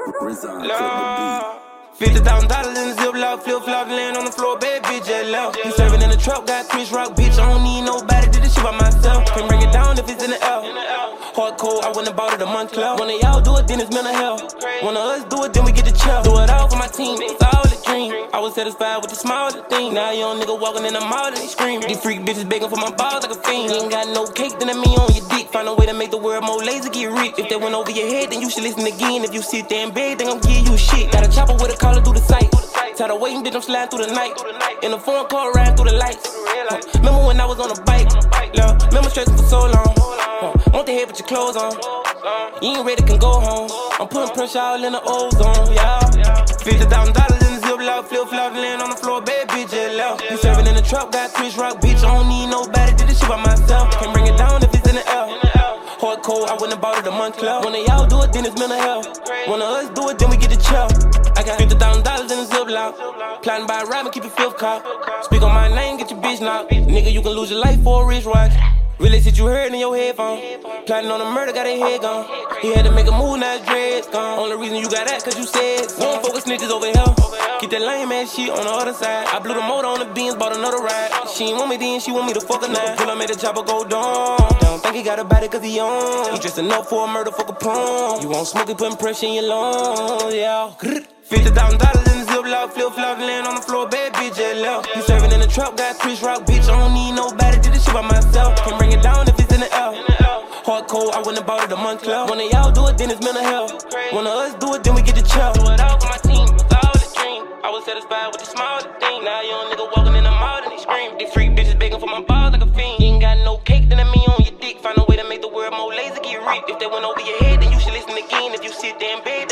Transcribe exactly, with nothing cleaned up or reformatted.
Fifty thousand dollars in the ziplock, flip flop, land on the floor, bad bitch just left. You serving in the truck, got Chris Rock, bitch. I don't need nobody, did this shit by myself. Can bring it down if it's in the L. Hardcore, I went and bought it a month club. One of y'all do it, then it's mental health. One of us do it, then we get the chill. Do it all for my team, it's all a dream. I was satisfied with the smallest thing. Now a young nigga walking in the mall and they scream. These freak bitches begging for my balls like a fiend. You ain't got no cake, then that mean on your dick. Find a way to make the world more lazy, get rich. If that went over your head, then you should listen again. If you sit there and beg, then I'm give you shit. Got a chopper with a collar through the sight. Tired of waiting, bitch, I'm sliding through the night. In the phone call, riding through the lights. Uh, remember when I was on a bike? Love, remember stressing for so long. Uh, want the head with your clothes on. You ain't ready, can go home. I'm putting pressure all in the ozone, yeah. Fifty thousand dollars in the ziplock, flip flop, land on the floor, bad bitch just left. You serving in the truck, got Chris Rock, bitch. I don't need nobody, did this shit by myself. Can bring it down if it's in the L. Hardcore, I went and bought it a month club. One of y'all do it, then it's mental health. One of us do it, then we get the chill. I got fifty thousand dollars in the ziplock. Plotting by a rap and keep it fifth cop. Speak on my name, get your bitch knocked. Nigga, you can lose your life for a wrist watch. Really shit you heard in your headphone. Plotting on a murder, got a head gone. He had to make a move, now his dreads gone. Only reason you got that, cause you said so. Don't focus snitches over here. Keep that lame ass shit on the other side. I blew the motor on the beans, bought another ride. She ain't want me then, she want me to fuck her now. Pull up, made the chopper go down. Don't think he got a body cause he on. He just enough for a murder, fuck a prom. You won't smoke it, putting pressure in your lungs, yeah. Fifty thousand dollars in the ziplock, flip flop, land on the floor, bad bitch just left. You serving in the truck, got Chris Rock, bitch. I don't need nobody, did this shit by myself. Can bring it down if it's in the L. Hardcore, I went and bought it a month club. One of y'all do it, then it's mental health. One of us do it, then we get the chill. Do it all for my team, it's all a dream. I was satisfied with the smallest thing. Now a young nigga walking in the mall and he scream. These freak bitches begging for my balls like a fiend. You ain't got no cake, then that mean on your dick. Find a way to make the world more lazy, get rich. If that went over your head, then you should listen again. If you sit there and beg,